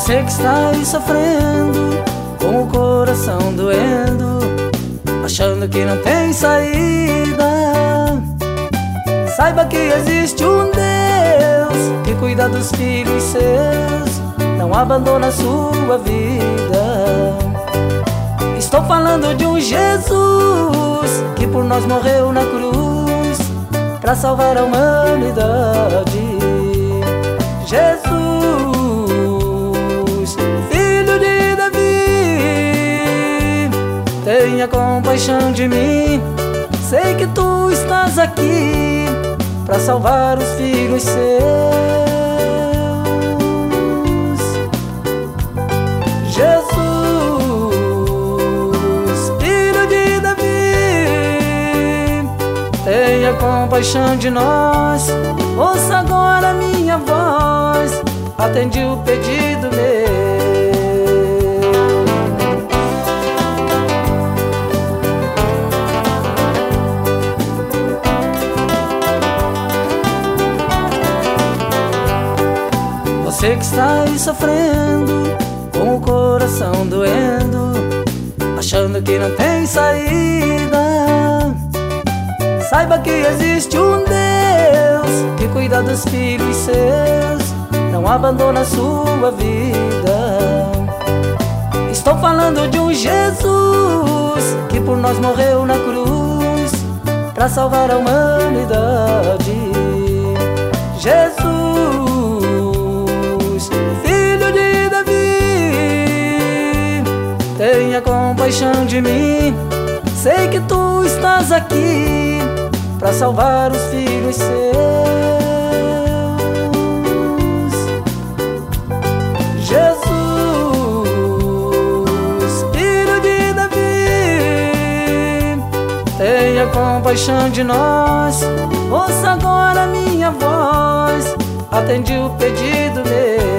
Você que está aí sofrendo, com o coração doendo, achando que não tem saída, saiba que existe um Deus que cuida dos filhos seus, não abandona a sua vida. Estou falando de um Jesus que por nós morreu na cruz, para salvar a humanidade. Jesus, filho de Davi, tenha compaixão de mim. Sei que tu estás aqui para salvar os filhos seus. Jesus, filho de Davi, tenha compaixão de nós. Ouça agora minha voz, atende o pedido meu. Você que está aí sofrendo, com o coração doendo, achando que não tem saída, saiba que existe um Deus que cuida dos filhos seus, não abandona a sua vida. Estou falando de um Jesus que por nós morreu na cruz, para salvar a humanidade. Jesus, filho de Davi, tenha compaixão de mim. Sei que tu estás aqui para salvar os filhos seus. Jesus, filho de Davi, tenha compaixão de nós. Ouça agora minha voz, atende o pedido meu.